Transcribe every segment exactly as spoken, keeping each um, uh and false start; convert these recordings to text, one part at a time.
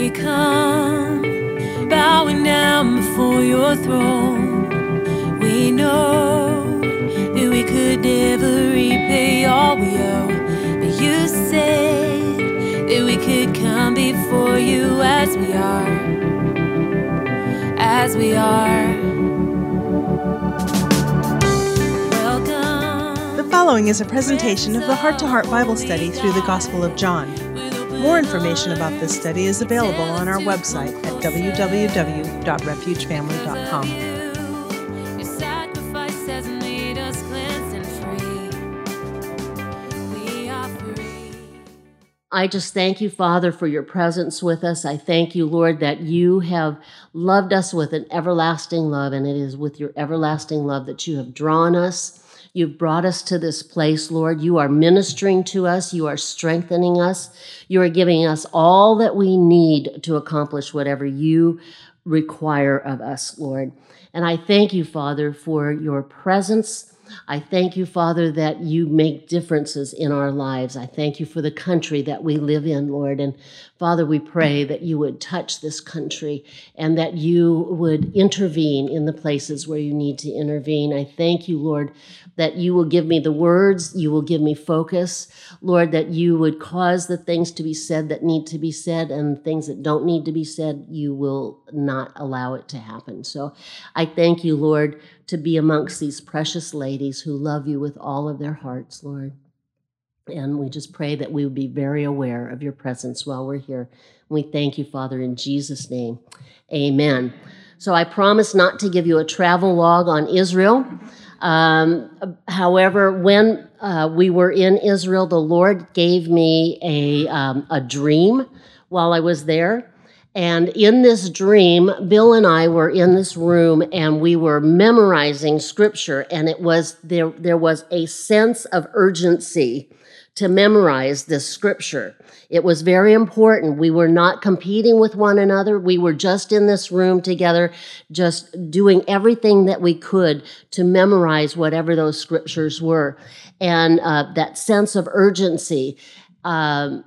We come bowing down before your throne. We know that we could never repay all we owe, but you said that we could come before you as we are, as we are. Welcome. The following is a presentation of the Heart to Heart Bible Study through the Gospel of John. More information about this study is available on our website at w w w dot refuge family dot com. Your sacrifice has made us cleansed and free. We are free. I just thank you, Father, for your presence with us. I thank you, Lord, that you have loved us with an everlasting love, and it is with your everlasting love that you have drawn us. You've brought us to this place, Lord. You are ministering to us. You are strengthening us. You are giving us all that we need to accomplish whatever you require of us, Lord. And I thank you, Father, for your presence. I thank you, Father, that you make differences in our lives. I thank you for the country that we live in, Lord. And Father, we pray that you would touch this country and that you would intervene in the places where you need to intervene. I thank you, Lord, that you will give me the words, you will give me focus, Lord, that you would cause the things to be said that need to be said, and things that don't need to be said, you will not allow it to happen. So I thank you, Lord, to be amongst these precious ladies who love you with all of their hearts, Lord. And we just pray that we would be very aware of your presence while we're here. We thank you, Father, in Jesus' name. Amen. So I promise not to give you a travel log on Israel. Um, however, when uh, we were in Israel, the Lord gave me a, um, a dream while I was there. And in this dream, Bill and I were in this room and we were memorizing scripture, and it was there, there was a sense of urgency to memorize this scripture. It was very important. We were not competing with one another. We were just in this room together, just doing everything that we could to memorize whatever those scriptures were. And uh, that sense of urgency. Um,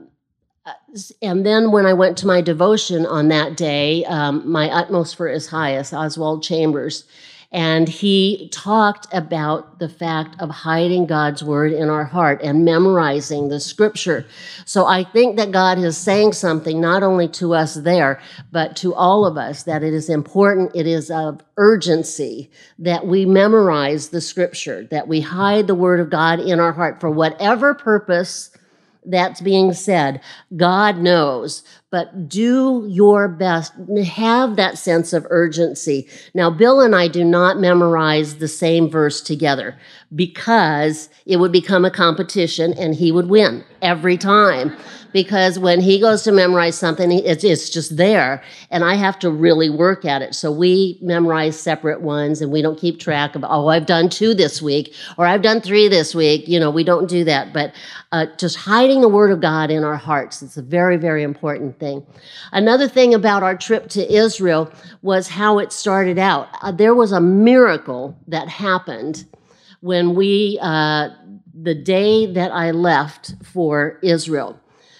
And then when I went to my devotion on that day, um, my utmost for His highest, Oswald Chambers, and he talked about the fact of hiding God's word in our heart and memorizing the scripture. So I think that God is saying something not only to us there, but to all of us, that it is important, it is of urgency that we memorize the scripture, that we hide the word of God in our heart for whatever purpose that's being said. God knows, but do your best. Have that sense of urgency. Now, Bill and I do not memorize the same verse together because it would become a competition and he would win every time. Because when he goes to memorize something, it's, it's just there, and I have to really work at it. So we memorize separate ones, and we don't keep track of, oh, I've done two this week, or I've done three this week. You know, we don't do that. But uh, just hiding the word of God in our hearts, it's a very, very important thing. Another thing about our trip to Israel was how it started out. Uh, there was a miracle that happened when we, uh, the day that I left for Israel.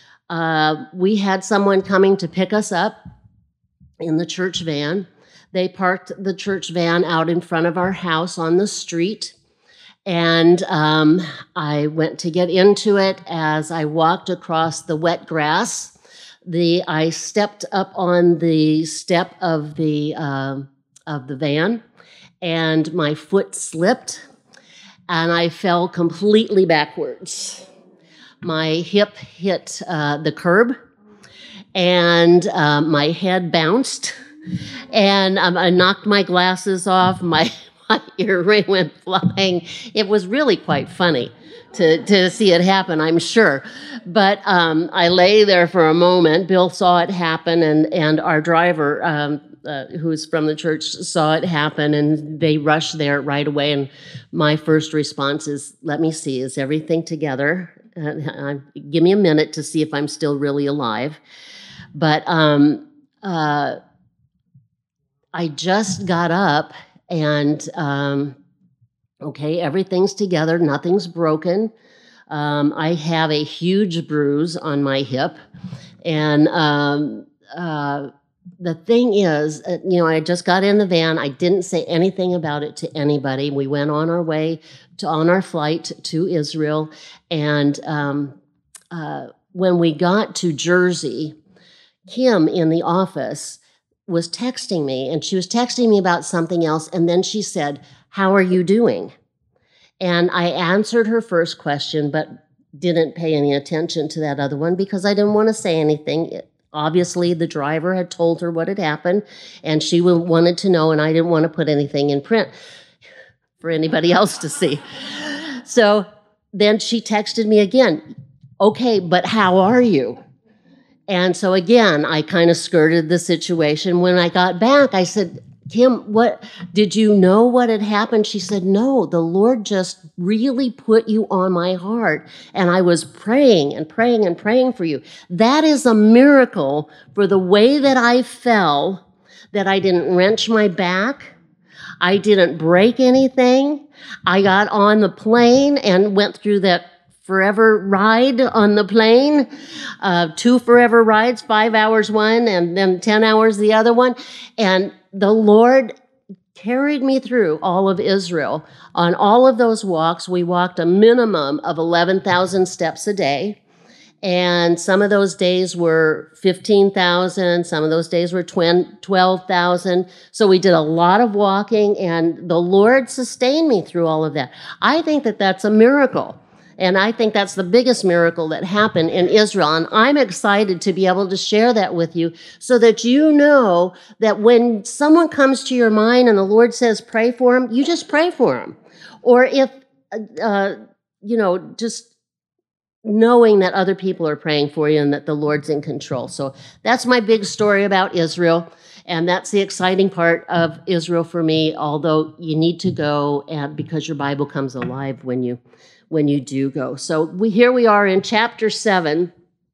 Uh, we had someone coming to pick us up in the church van. They parked the church van out in front of our house on the street, and um, I went to get into it. As I walked across the wet grass, the I stepped up on the step of the uh, of the van, and my foot slipped, and I fell completely backwards. My hip hit uh, the curb, and uh, my head bounced, and um, I knocked my glasses off. My, my earring went flying. It was really quite funny to, to see it happen, I'm sure. But um, I lay there for a moment. Bill saw it happen, and, and our driver, um, uh, who's from the church, saw it happen, and they rushed there right away. And my first response is, let me see, is everything together? Uh, give me a minute to see if I'm still really alive. But um, uh, I just got up and, um, okay, everything's together. Nothing's broken. Um, I have a huge bruise on my hip. And um, uh, the thing is, uh, you know, I just got in the van. I didn't say anything about it to anybody. We went on our way to on our flight to Israel, and um, uh, when we got to Jersey, Kim in the office was texting me, and she was texting me about something else, and then she said, "How are you doing?" And I answered her first question, but didn't pay any attention to that other one because I didn't want to say anything. It, obviously, the driver had told her what had happened, and she wanted to know, and I didn't want to put anything in print for anybody else to see. So then she texted me again, "Okay, but how are you?" And so again, I kind of skirted the situation. When I got back, I said, "Kim, what, did you know what had happened?" She said, "No, the Lord just really put you on my heart, and I was praying and praying and praying for you." That is a miracle for the way that I fell, that I didn't wrench my back, I didn't break anything. I got on the plane and went through that forever ride on the plane, uh, two forever rides, five hours one, and then ten hours the other one. And the Lord carried me through all of Israel. On all of those walks, we walked a minimum of eleven thousand steps a day. And some of those days were fifteen thousand, some of those days were twelve thousand. So we did a lot of walking, and the Lord sustained me through all of that. I think that that's a miracle. And I think that's the biggest miracle that happened in Israel. And I'm excited to be able to share that with you so that you know that when someone comes to your mind and the Lord says, pray for them, you just pray for them. Or if, uh, you know, just knowing that other people are praying for you and that the Lord's in control. So that's my big story about Israel. And that's the exciting part of Israel for me, although you need to go and because your Bible comes alive when you when you do go. So we here we are in chapter seven.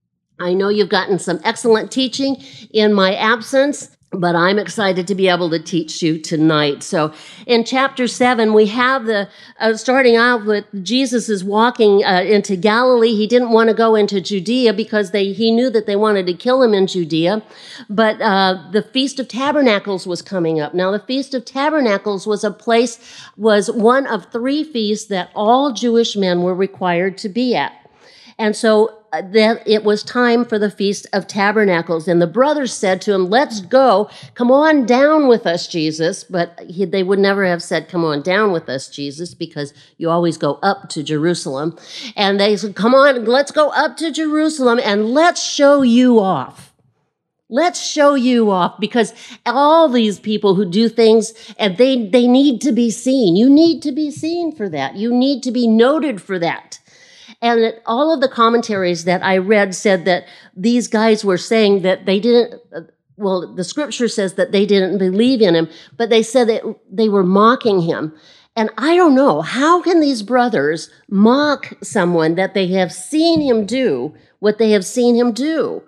I know you've gotten some excellent teaching in my absence, but I'm excited to be able to teach you tonight. So in chapter seven, we have the, uh, starting out with Jesus is walking uh, into Galilee. He didn't want to go into Judea because they he knew that they wanted to kill him in Judea. But uh, the Feast of Tabernacles was coming up. Now, the Feast of Tabernacles was a place, was one of three feasts that all Jewish men were required to be at. And so that it was time for the Feast of Tabernacles. And the brothers said to him, let's go. Come on down with us, Jesus. But he, they would never have said, come on down with us, Jesus, because you always go up to Jerusalem. And they said, come on, let's go up to Jerusalem and let's show you off. Let's show you off, because all these people who do things, and they, they need to be seen. You need to be seen for that. You need to be noted for that. And all of the commentaries that I read said that these guys were saying that they didn't, well, the scripture says that they didn't believe in him, but they said that they were mocking him. And I don't know, how can these brothers mock someone that they have seen him do what they have seen him do?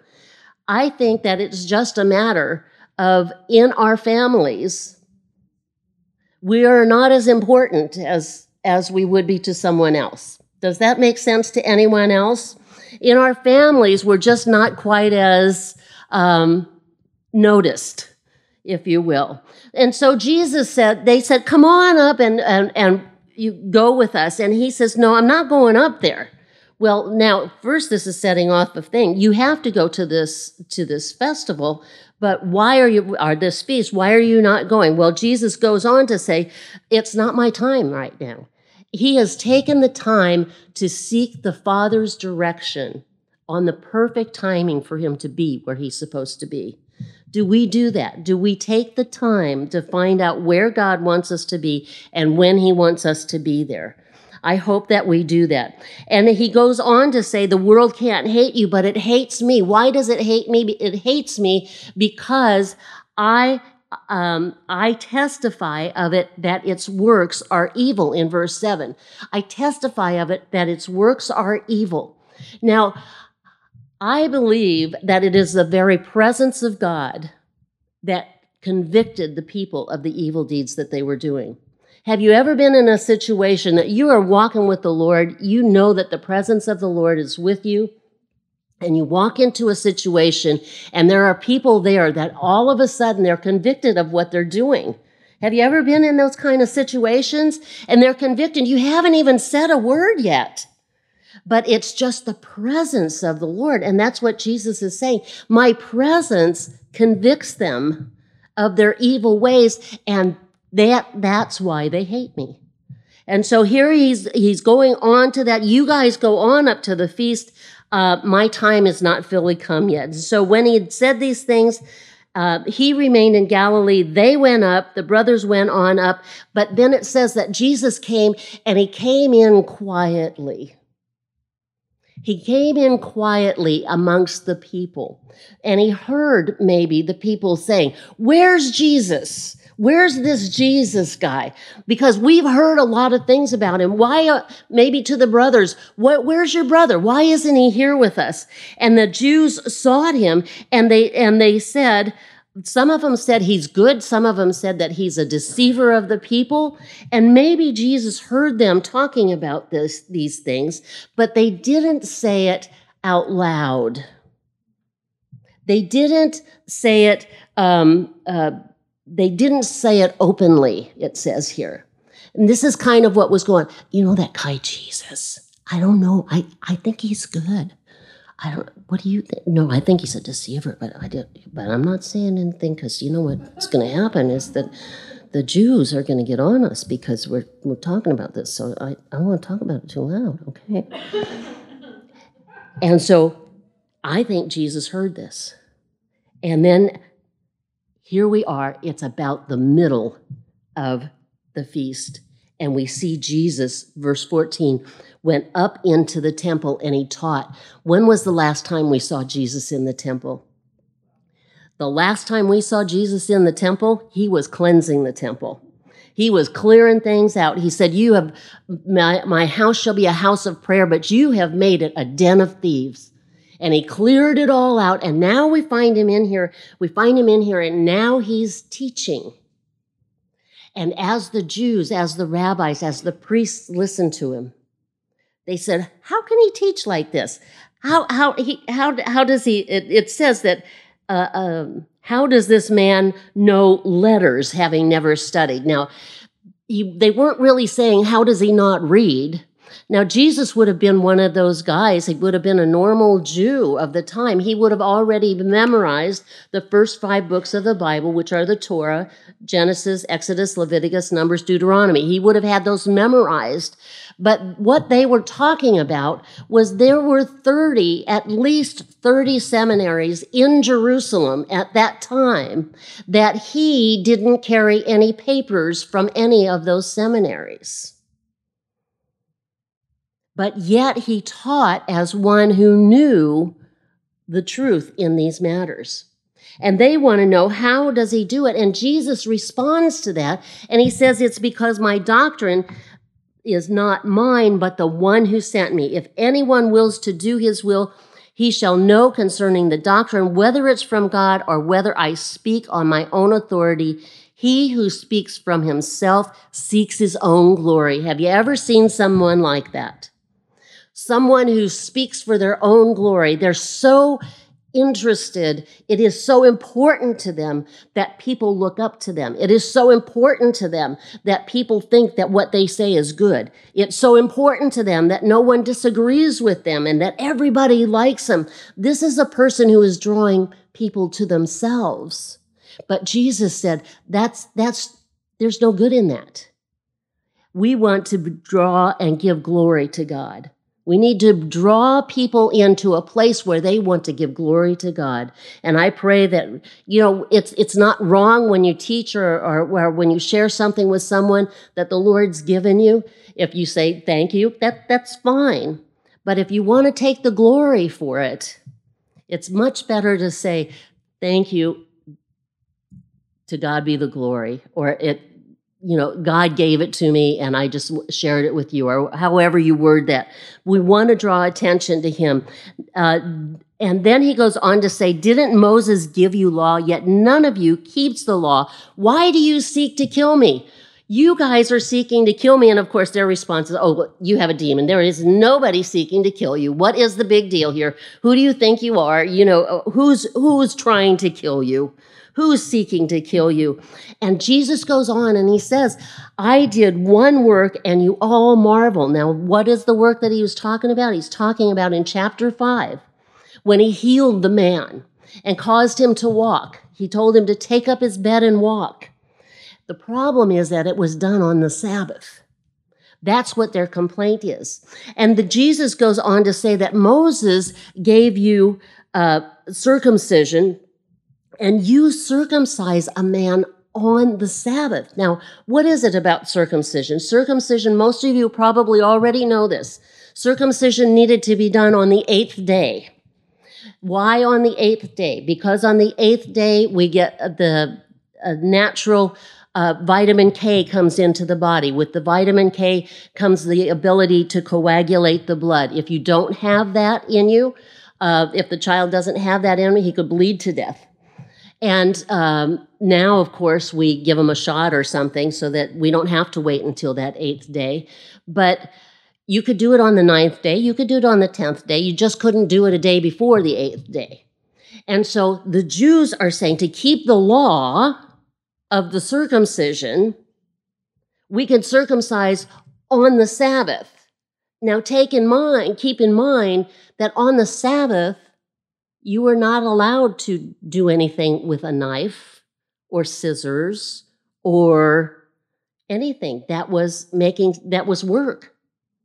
I think that it's just a matter of, in our families, we are not as important as, as we would be to someone else. Does that make sense to anyone else? In our families, we're just not quite as um, noticed, if you will. And so Jesus said, they said, come on up and, and, and you go with us. And he says, no, I'm not going up there. Well, now, first, this is setting off a thing. You have to go to this, to this festival, but why are you, or this feast, why are you not going? Well, Jesus goes on to say, it's not my time right now. He has taken the time to seek the Father's direction on the perfect timing for him to be where he's supposed to be. Do we do that? Do we take the time to find out where God wants us to be and when he wants us to be there? I hope that we do that. And he goes on to say, the world can't hate you, but it hates me. Why does it hate me? It hates me because I Um, I testify of it that its works are evil in verse seven. I testify of it that its works are evil. Now, I believe that it is the very presence of God that convicted the people of the evil deeds that they were doing. Have you ever been in a situation that you are walking with the Lord, you know that the presence of the Lord is with you, and you walk into a situation and there are people there that all of a sudden they're convicted of what they're doing. Have you ever been in those kind of situations? And they're convicted. You haven't even said a word yet. But it's just the presence of the Lord. And that's what Jesus is saying. My presence convicts them of their evil ways. And that that's why they hate me. And so here he's he's going on to that. You guys go on up to the feast. Uh, my time is not fully come yet. So when he had said these things, uh, he remained in Galilee. They went up. The brothers went on up. But then it says that Jesus came, and he came in quietly. He came in quietly amongst the people. And he heard maybe the people saying, "Where's Jesus? Where's this Jesus guy?" Because we've heard a lot of things about him. Why, uh, maybe to the brothers, what, where's your brother? Why isn't he here with us? And the Jews sought him, and they and they said, some of them said he's good. Some of them said that he's a deceiver of the people. And maybe Jesus heard them talking about this, these things, but they didn't say it out loud. They didn't say it um, uh, They didn't say it openly, it says here. And this is kind of what was going, you know, that guy Jesus, I don't know. I, I think he's good. I don't, what do you think? No, I think he's a deceiver, but I did, but I'm not saying anything because you know what's going to happen is that the Jews are going to get on us because we're we're talking about this. So I, I don't want to talk about it too loud, okay? And so I think Jesus heard this. And then here we are, it's about the middle of the feast. And we see Jesus, verse fourteen, went up into the temple and he taught. When was the last time we saw Jesus in the temple? The last time we saw Jesus in the temple, he was cleansing the temple. He was clearing things out. He said, "You have my, my house shall be a house of prayer, but you have made it a den of thieves." And he cleared it all out. And now we find him in here. We find him in here, and now he's teaching. And as the Jews, as the rabbis, as the priests listened to him, they said, "How can he teach like this? How how he how how does he?" It, it says that uh, um, how does this man know letters, having never studied? Now, he, they weren't really saying, "How does he not read?" Now, Jesus would have been one of those guys. He would have been a normal Jew of the time. He would have already memorized the first five books of the Bible, which are the Torah, Genesis, Exodus, Leviticus, Numbers, Deuteronomy. He would have had those memorized. But what they were talking about was there were thirty, at least thirty seminaries in Jerusalem at that time that he didn't carry any papers from any of those seminaries. But yet he taught as one who knew the truth in these matters. And they want to know, how does he do it? And Jesus responds to that, and he says, "It's because my doctrine is not mine, but the one who sent me. If anyone wills to do his will, he shall know concerning the doctrine, whether it's from God or whether I speak on my own authority. He who speaks from himself seeks his own glory." Have you ever seen someone like that? Someone who speaks for their own glory. They're so interested. It is so important to them that people look up to them. It is so important to them that people think that what they say is good. It's so important to them that no one disagrees with them and that everybody likes them. This is a person who is drawing people to themselves. But Jesus said, that's, that's, there's no good in that. We want to draw and give glory to God. We need to draw people into a place where they want to give glory to God. And I pray that, you know, it's it's not wrong when you teach or, or, or when you share something with someone that the Lord's given you. If you say thank you, that that's fine. But if you want to take the glory for it, it's much better to say thank you, to God be the glory, or it, you know, God gave it to me and I just shared it with you, or however you word that. We want to draw attention to him. Uh, and then he goes on to say, "Didn't Moses give you law? Yet none of you keeps the law. Why do you seek to kill me? You guys are seeking to kill me. And of course, their response is, oh, you have a demon. There is nobody seeking to kill you. What is the big deal here? Who do you think you are? You know, who's who's trying to kill you? Who's seeking to kill you? And Jesus goes on and he says, I did one work and you all marvel. Now, what is the work that he was talking about? He's talking about in chapter five, when he healed the man and caused him to walk. He told him to take up his bed and walk. The problem is that it was done on the Sabbath. That's what their complaint is. And the Jesus goes on to say that Moses gave you uh, circumcision, and you circumcise a man on the Sabbath. Now, what is it about circumcision? Circumcision, most of you probably already know this. Circumcision needed to be done on the eighth day. Why on the eighth day? Because on the eighth day, we get the uh, natural uh, vitamin K comes into the body. With the vitamin K comes the ability to coagulate the blood. If you don't have that in you, uh, if the child doesn't have that in him, he could bleed to death. And um, now, of course, we give them a shot or something so that we don't have to wait until that eighth day. But you could do it on the ninth day. You could do it on the tenth day. You just couldn't do it a day before the eighth day. And so the Jews are saying to keep the law of the circumcision, we can circumcise on the Sabbath. Now, take in mind, keep in mind that on the Sabbath, you are not allowed to do anything with a knife or scissors or anything. That was making, that was work.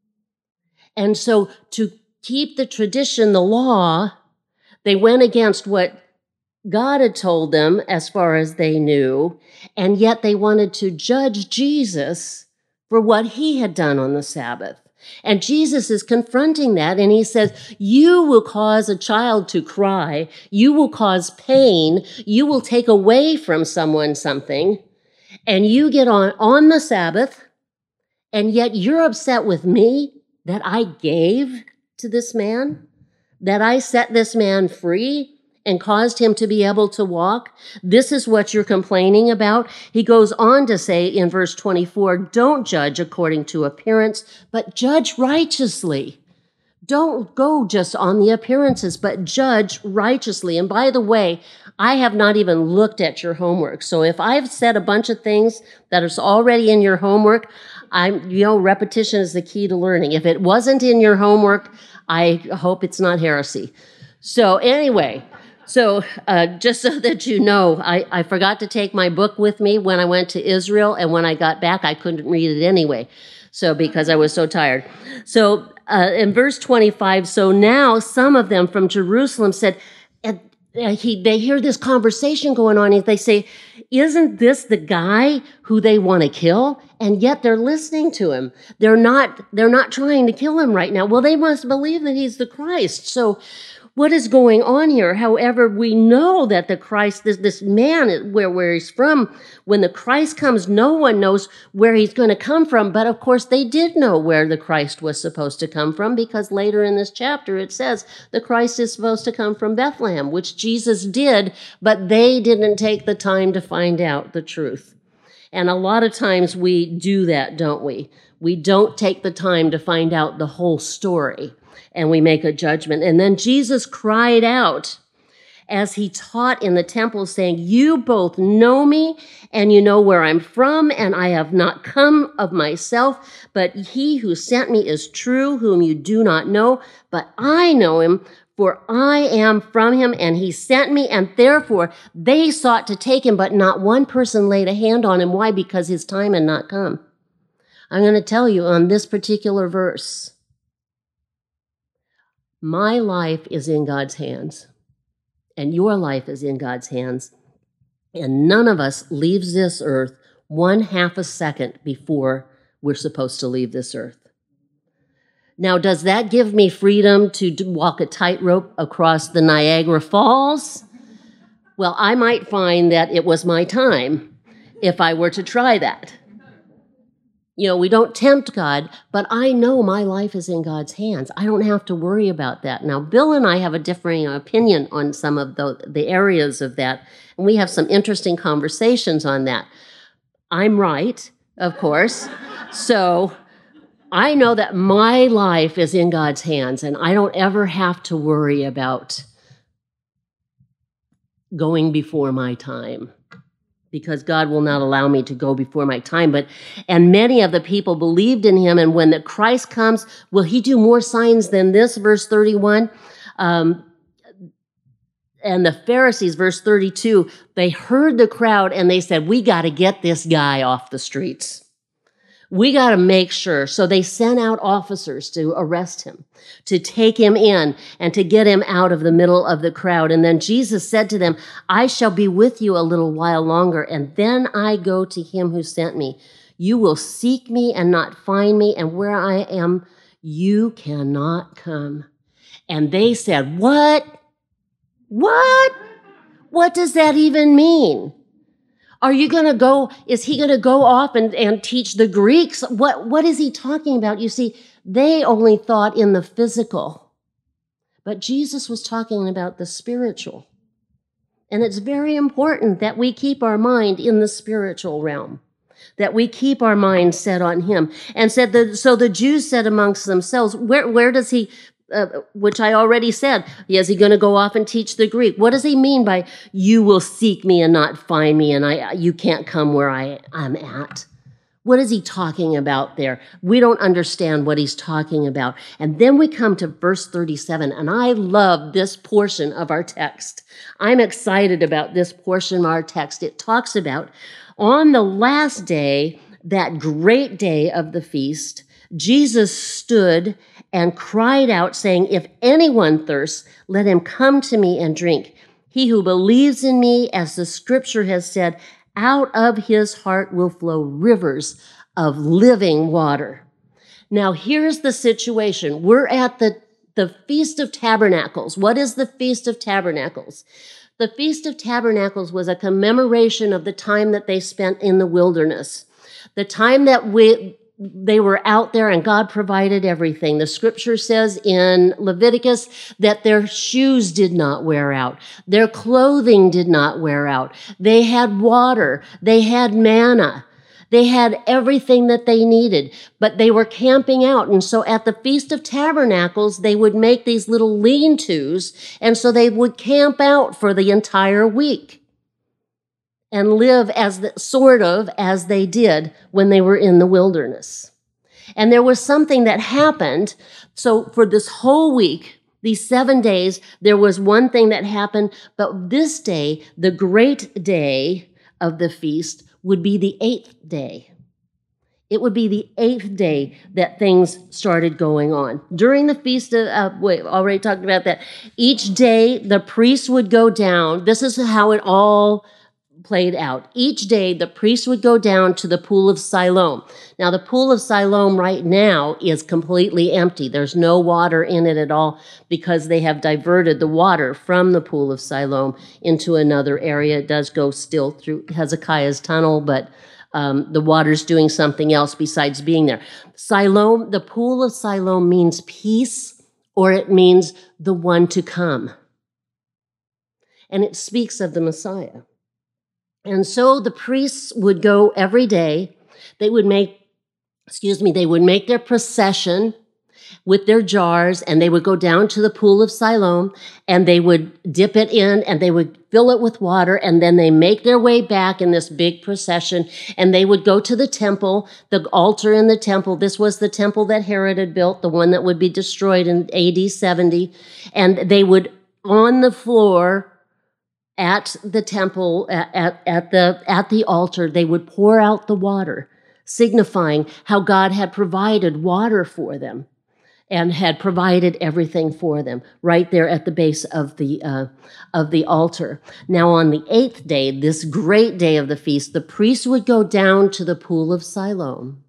And so to keep the tradition, the law, they went against what God had told them as far as they knew, and yet they wanted to judge Jesus for what he had done on the Sabbath. And Jesus is confronting that, and he says, you will cause a child to cry, you will cause pain, you will take away from someone something, and you get on, on the Sabbath, and yet you're upset with me that I gave to this man, that I set this man free and caused him to be able to walk. This is what you're complaining about. He goes on to say in verse twenty-four, don't judge according to appearance, but judge righteously. Don't go just on the appearances, but judge righteously. And by the way, I have not even looked at your homework. So if I've said a bunch of things that is already in your homework, I'm, you know, repetition is the key to learning. If it wasn't in your homework, I hope it's not heresy. So anyway, so uh, just so that you know, I, I forgot to take my book with me when I went to Israel, and when I got back, I couldn't read it anyway, so because I was so tired. So uh, in verse twenty-five, so now some of them from Jerusalem said, and he, they hear this conversation going on, and they say, isn't this the guy who they want to kill? And yet they're listening to him. They're not, they're not trying to kill him right now. Well, they must believe that he's the Christ. So what is going on here? However, we know that the Christ, this, this man, where, where he's from, when the Christ comes, no one knows where he's going to come from. But of course, they did know where the Christ was supposed to come from, because later in this chapter, it says the Christ is supposed to come from Bethlehem, which Jesus did, but they didn't take the time to find out the truth. And a lot of times we do that, don't we? We don't take the time to find out the whole story, and we make a judgment. And then Jesus cried out as he taught in the temple, saying, you both know me, and you know where I'm from, and I have not come of myself, but he who sent me is true, whom you do not know, but I know him, for I am from him, and he sent me, and therefore they sought to take him, but not one person laid a hand on him. Why? Because his time had not come. I'm going to tell you on this particular verse, my life is in God's hands, and your life is in God's hands, and none of us leaves this earth one half a second before we're supposed to leave this earth. Now, does that give me freedom to walk a tightrope across the Niagara Falls? Well, I might find that it was my time if I were to try that. You know, we don't tempt God, but I know my life is in God's hands. I don't have to worry about that. Now, Bill and I have a differing opinion on some of the, the areas of that, and we have some interesting conversations on that. I'm right. of course. So I know that my life is in God's hands, and I don't ever have to worry about going before my time, because God will not allow me to go before my time. But and many of the people believed in him, and when the Christ comes, will he do more signs than this? Verse thirty-one. Um, and the Pharisees, verse thirty-two, they heard the crowd and they said, we got to get this guy off the streets. We got to make sure. So they sent out officers to arrest him, to take him in and to get him out of the middle of the crowd. And then Jesus said to them, I shall be with you a little while longer, and then I go to him who sent me. You will seek me and not find me, and where I am, you cannot come. And they said, what? What? What does that even mean? Are you going to go, is he going to go off and, and teach the Greeks? What, what is he talking about? You see, they only thought in the physical, but Jesus was talking about the spiritual. And it's very important that we keep our mind in the spiritual realm, that we keep our mind set on him. And said that, so the Jews said amongst themselves, where, where does he Uh, which I already said, is he going to go off and teach the Greek? What does he mean by you will seek me and not find me, and I you can't come where I, I'm at? What is he talking about there? We don't understand what he's talking about. And then we come to verse thirty-seven, and I love this portion of our text. I'm excited about this portion of our text. It talks about on the last day, that great day of the feast, Jesus stood and cried out, saying, if anyone thirsts, let him come to me and drink. He who believes in me, as the scripture has said, out of his heart will flow rivers of living water. Now, here's the situation. We're at the, the Feast of Tabernacles. What is the Feast of Tabernacles? The Feast of Tabernacles was a commemoration of the time that they spent in the wilderness, the time that we... They were out there and God provided everything. The scripture says in Leviticus that their shoes did not wear out. Their clothing did not wear out. They had water. They had manna. They had everything that they needed, but they were camping out. And so at the Feast of Tabernacles, they would make these little lean-tos, and so they would camp out for the entire week and live as the, sort of as they did when they were in the wilderness. And there was something that happened. So for this whole week, these seven days, there was one thing that happened. But this day, the great day of the feast, would be the eighth day. It would be the eighth day that things started going on. During the feast of, uh, wait, already talked about that. Each day, the priest would go down. This is how it all played out. Each day, the priest would go down to the pool of Siloam. Now, the pool of Siloam right now is completely empty. There's no water in it at all because they have diverted the water from the pool of Siloam into another area. It does go still through Hezekiah's tunnel, but um, the water's doing something else besides being there. Siloam, the pool of Siloam means peace, or it means the one to come. And it speaks of the Messiah. And so the priests would go every day. They would make, excuse me, they would make their procession with their jars, and they would go down to the pool of Siloam, and they would dip it in, and they would fill it with water, and then they make their way back in this big procession, and they would go to the temple, the altar in the temple. This was the temple that Herod had built, the one that would be destroyed in A D seventy, and they would, on the floor, at the temple, at, at, at the at the altar, they would pour out the water, signifying how God had provided water for them and had provided everything for them right there at the base of the uh, of the altar. Now, on the eighth day, this great day of the feast, the priests would go down to the pool of Siloam,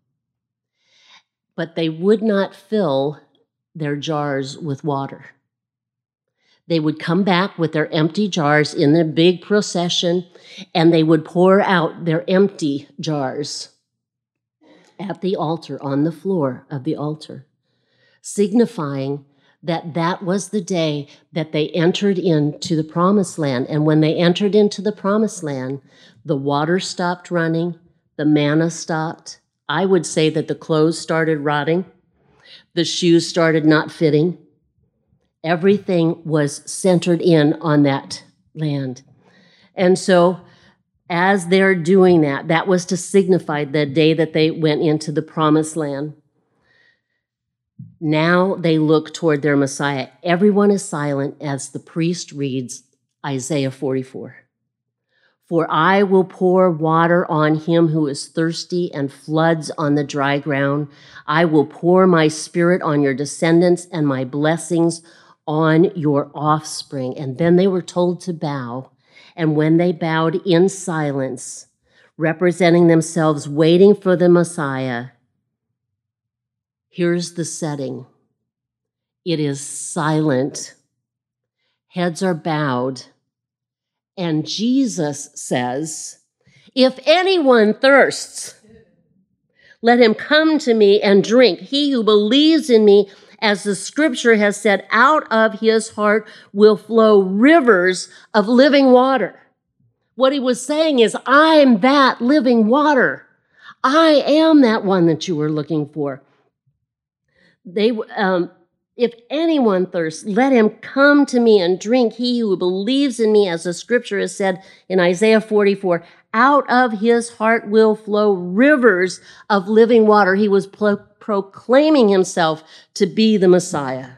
but they would not fill their jars with water. They would come back with their empty jars in the big procession, and they would pour out their empty jars at the altar, on the floor of the altar, signifying that that was the day that they entered into the promised land. And when they entered into the promised land, the water stopped running, the manna stopped. I would say that the clothes started rotting. The shoes started not fitting. Everything was centered in on that land. And so as they're doing that, that was to signify the day that they went into the promised land. Now they look toward their Messiah. Everyone is silent as the priest reads Isaiah forty-four. For I will pour water on him who is thirsty and floods on the dry ground. I will pour my spirit on your descendants and my blessings on your offspring. And then they were told to bow. And when they bowed in silence, representing themselves, waiting for the Messiah, here's the setting. It is silent. Heads are bowed. And Jesus says, if anyone thirsts, let him come to me and drink. He who believes in me, as the scripture has said, out of his heart will flow rivers of living water. What he was saying is, I'm that living water. I am that one that you were looking for. They, um, if anyone thirsts, let him come to me and drink. He who believes in me, as the scripture has said in Isaiah forty-four, out of his heart will flow rivers of living water. He was pro- proclaiming himself to be the Messiah.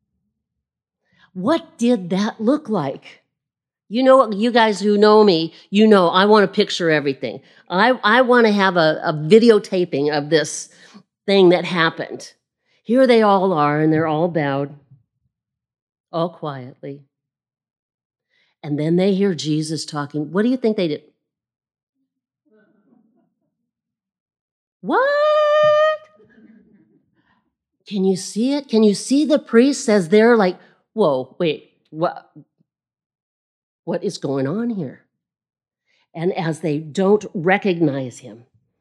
What did that look like? You know, you guys who know me, you know I want to picture everything. I, I want to have a, a videotaping of this thing that happened. Here they all are, and they're all bowed, all quietly. And then they hear Jesus talking. What do you think they did? What? Can you see it? Can you see the priests as they're like, whoa, wait, what? What is going on here? And as they don't recognize him.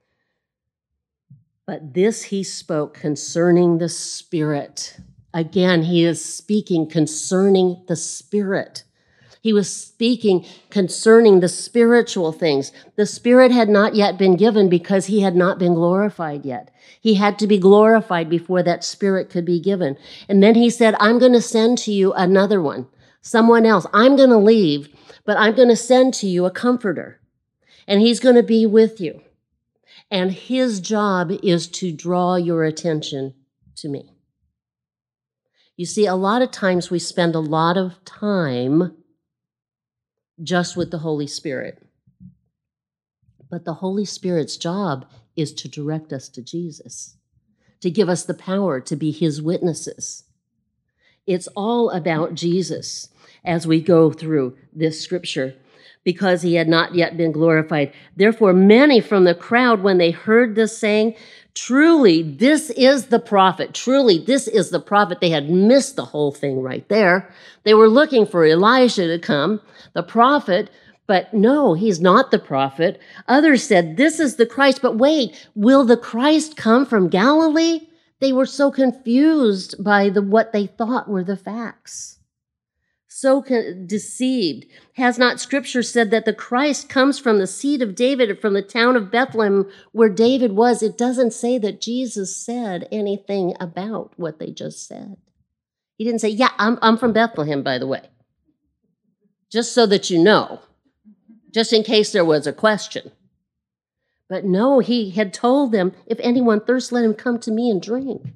But this he spoke concerning the Spirit. Again, he is speaking concerning the Spirit. He was speaking concerning the spiritual things. The Spirit had not yet been given because he had not been glorified yet. He had to be glorified before that Spirit could be given. And then he said, I'm going to send to you another one, someone else. I'm going to leave, but I'm going to send to you a comforter, and he's going to be with you. And his job is to draw your attention to me. You see, a lot of times we spend a lot of time just with the Holy Spirit. But the Holy Spirit's job is to direct us to Jesus, to give us the power to be his witnesses. It's all about Jesus as we go through this scripture, because he had not yet been glorified. Therefore, many from the crowd, when they heard this saying, truly, this is the prophet. Truly, this is the prophet. They had missed the whole thing right there. They were looking for Elijah to come, the prophet, but no, he's not the prophet. Others said, this is the Christ. But wait, will the Christ come from Galilee? They were so confused by the what they thought were the facts. So deceived. Has not Scripture said that the Christ comes from the seed of David, from the town of Bethlehem where David was? It doesn't say that Jesus said anything about what they just said. He didn't say, yeah, I'm, I'm from Bethlehem, by the way. Just so that you know, just in case there was a question. But no, he had told them, if anyone thirsts, let him come to me and drink.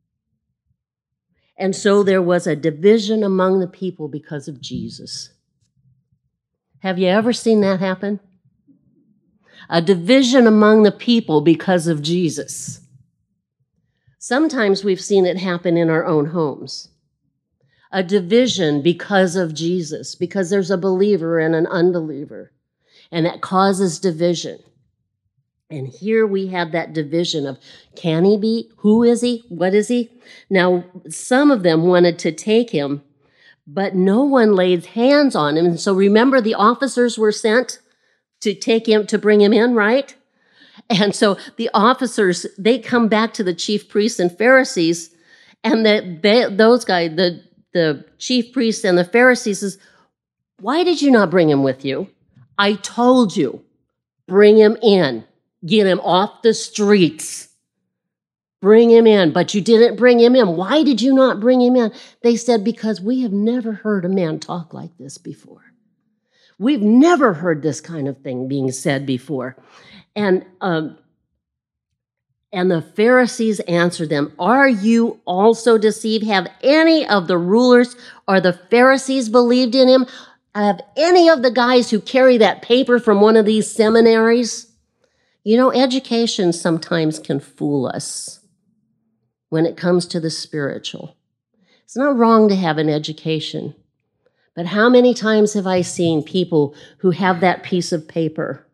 And so there was a division among the people because of Jesus. Have you ever seen that happen? A division among the people because of Jesus. Sometimes we've seen it happen in our own homes. A division because of Jesus, because there's a believer and an unbeliever, and that causes division. And here we have that division of, can he be? Who is he? What is he? Now, some of them wanted to take him, but no one laid hands on him. And so remember, the officers were sent to take him, to bring him in, right? And so the officers, they come back to the chief priests and Pharisees, and the, they, those guys, the, the chief priests and the Pharisees says, why did you not bring him with you? I told you, bring him in. Get him off the streets. Bring him in. But you didn't bring him in. Why did you not bring him in? They said, because we have never heard a man talk like this before. We've never heard this kind of thing being said before. And um, and the Pharisees answered them, are you also deceived? Have any of the rulers or the Pharisees believed in him? Have any of the guys who carry that paper from one of these seminaries? You know, education sometimes can fool us when it comes to the spiritual. It's not wrong to have an education, but how many times have I seen people who have that piece of paper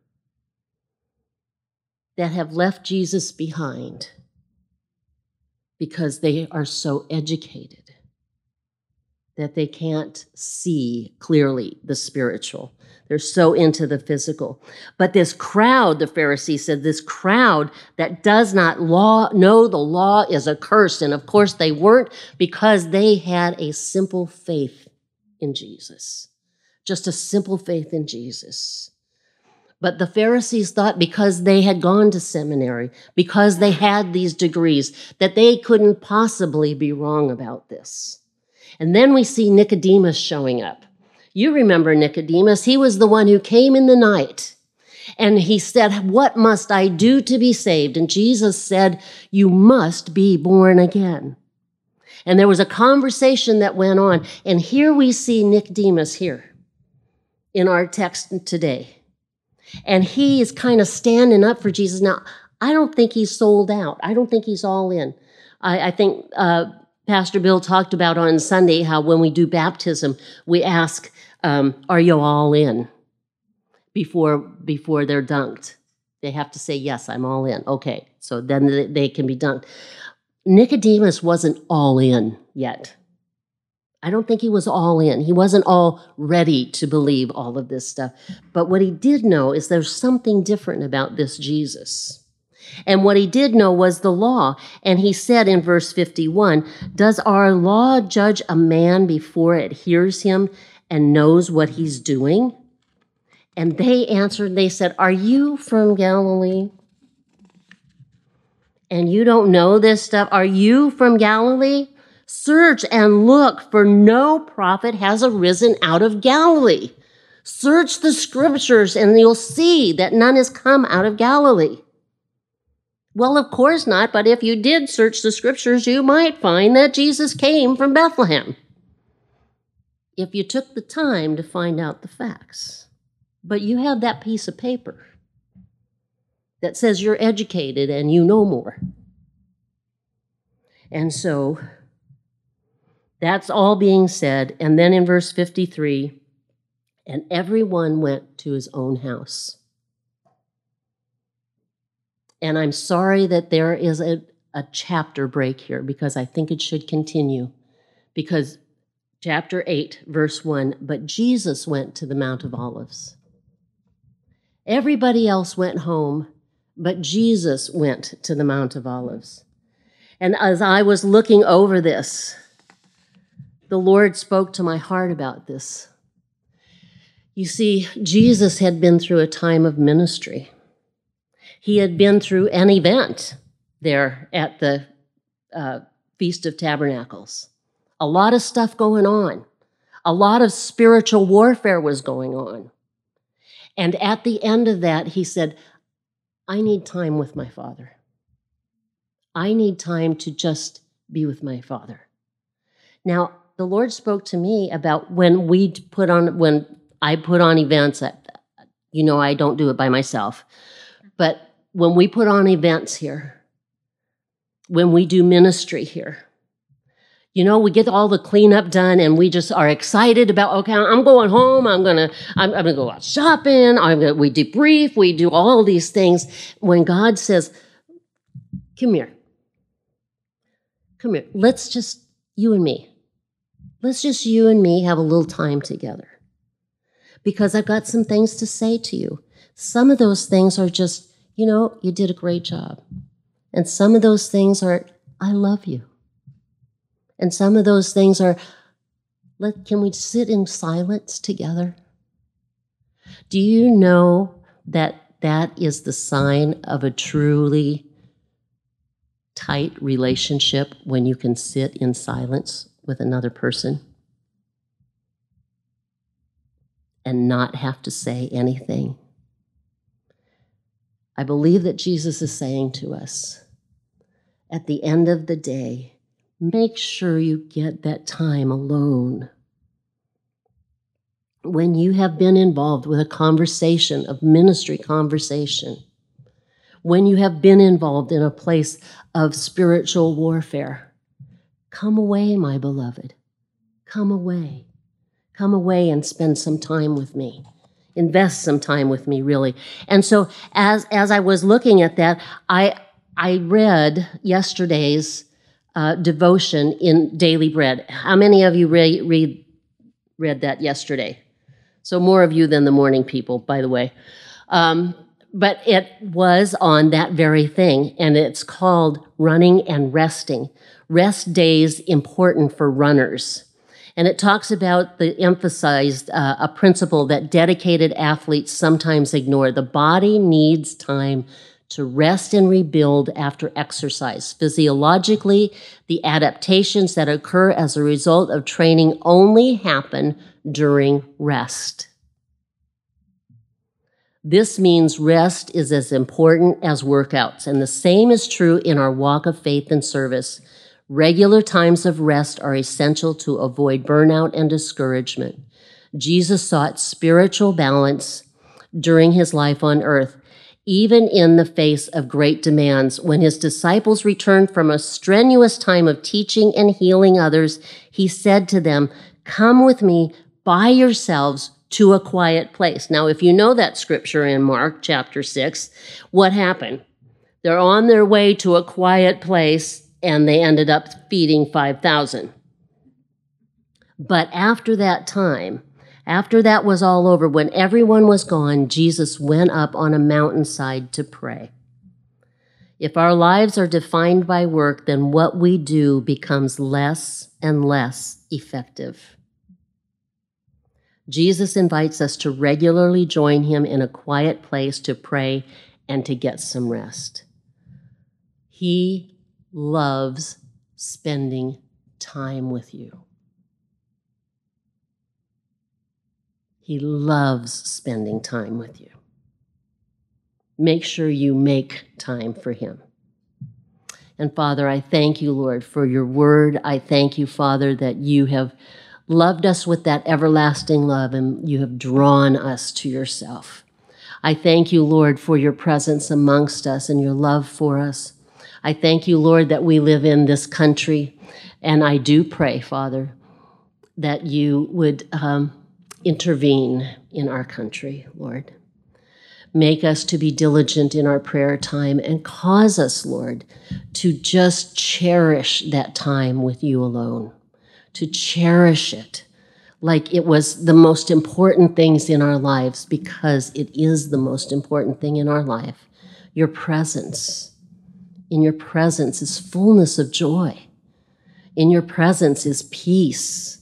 that have left Jesus behind because they are so educated that they can't see clearly the spiritual. They're so into the physical. But this crowd, the Pharisees said, this crowd that does not law, know the law is accursed. And of course they weren't, because they had a simple faith in Jesus. Just a simple faith in Jesus. But the Pharisees thought because they had gone to seminary, because they had these degrees, that they couldn't possibly be wrong about this. And then we see Nicodemus showing up. You remember Nicodemus. He was the one who came in the night. And he said, what must I do to be saved? And Jesus said, you must be born again. And there was a conversation that went on. And here we see Nicodemus here in our text today. And he is kind of standing up for Jesus. Now, I don't think he's sold out. I don't think he's all in. I, I think uh, Pastor Bill talked about on Sunday how when we do baptism, we ask, um, are you all in? Before, before they're dunked. They have to say, yes, I'm all in. Okay, so then they can be dunked. Nicodemus wasn't all in yet. I don't think he was all in. He wasn't all ready to believe all of this stuff. But what he did know is there's something different about this Jesus. And what he did know was the law. And he said in verse fifty-one, does our law judge a man before it hears him and knows what he's doing? And they answered, they said, are you from Galilee? And you don't know this stuff? Are you from Galilee? Search and look, for no prophet has arisen out of Galilee. Search the scriptures and you'll see that none has come out of Galilee. Well, of course not, but if you did search the scriptures, you might find that Jesus came from Bethlehem, if you took the time to find out the facts. But you have that piece of paper that says you're educated and you know more. And so that's all being said. And then in verse fifty-three, and everyone went to his own house. And I'm sorry that there is a, a chapter break here, because I think it should continue. Because chapter eight, verse one, but Jesus went to the Mount of Olives. Everybody else went home, but Jesus went to the Mount of Olives. And as I was looking over this, the Lord spoke to my heart about this. You see, Jesus had been through a time of ministry. He had been through an event there at the uh, Feast of Tabernacles. A lot of stuff going on. A lot of spiritual warfare was going on. And at the end of that, he said, I need time with my Father. I need time to just be with my Father. Now, the Lord spoke to me about when we put on, when I put on events, you know, I don't do it by myself, but when we put on events here, when we do ministry here, you know, we get all the cleanup done and we just are excited about, okay, I'm going home. I'm going to, I'm, I'm going to go out shopping. I'm gonna, we debrief. We do all these things. When God says, come here, come here. Let's just, you and me, let's just you and me have a little time together, because I've got some things to say to you. Some of those things are just, you know, you did a great job. And some of those things are, I love you. And some of those things are, let, can we sit in silence together? Do you know that that is the sign of a truly tight relationship when you can sit in silence with another person and not have to say anything. I believe that Jesus is saying to us, at the end of the day, make sure you get that time alone. When you have been involved with a conversation, a ministry conversation, when you have been involved in a place of spiritual warfare, come away, my beloved. Come away. Come away and spend some time with me. Invest some time with me, really. And so as as I was looking at that, I I read yesterday's uh, devotion in Daily Bread. How many of you re- read read that yesterday? So more of you than the morning people, by the way. Um, but it was on that very thing, and it's called Running and Resting. Rest days important for runners. And it talks about the emphasized uh, a principle that dedicated athletes sometimes ignore. The body needs time to rest and rebuild after exercise. Physiologically, the adaptations that occur as a result of training only happen during rest. This means rest is as important as workouts, and the same is true in our walk of faith and service. Regular times of rest are essential to avoid burnout and discouragement. Jesus sought spiritual balance during his life on earth, even in the face of great demands. When his disciples returned from a strenuous time of teaching and healing others, he said to them, "Come with me by yourselves to a quiet place." Now, if you know that scripture in Mark chapter six, what happened? They're on their way to a quiet place, and they ended up feeding five thousand. But after that time, after that was all over, when everyone was gone, Jesus went up on a mountainside to pray. If our lives are defined by work, then what we do becomes less and less effective. Jesus invites us to regularly join him in a quiet place to pray and to get some rest. He loves spending time with you. He loves spending time with you. Make sure you make time for him. And Father, I thank you, Lord, for your word. I thank you, Father, that you have loved us with that everlasting love and you have drawn us to yourself. I thank you, Lord, for your presence amongst us and your love for us. I thank you, Lord, that we live in this country, and I do pray, Father, that you would um, intervene in our country, Lord. Make us to be diligent in our prayer time and cause us, Lord, to just cherish that time with you alone, to cherish it like it was the most important things in our lives, because it is the most important thing in our life, your presence. In your presence is fullness of joy. In your presence is peace.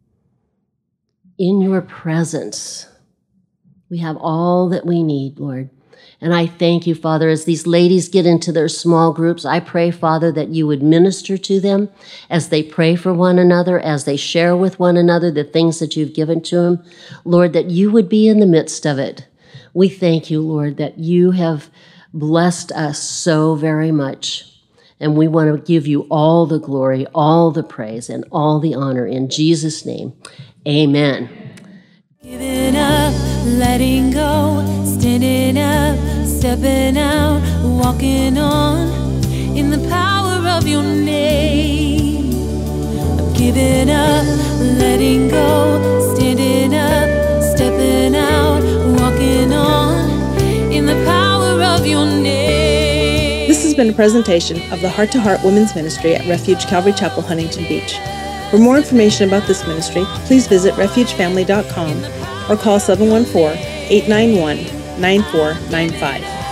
In your presence, we have all that we need, Lord. And I thank you, Father, as these ladies get into their small groups, I pray, Father, that you would minister to them as they pray for one another, as they share with one another the things that you've given to them. Lord, that you would be in the midst of it. We thank you, Lord, that you have blessed us so very much. And we want to give you all the glory, all the praise, and all the honor in Jesus' name. Amen. Giving up, letting go, standing up, stepping out, walking on in the power of your name. I'm giving up, letting go, standing up, stepping out, walking on in the power of your name. This has been a presentation of the Heart to Heart Women's Ministry at Refuge Calvary Chapel, Huntington Beach. For more information about this ministry, please visit refuge family dot com or call seven one four, eight nine one, nine four nine five.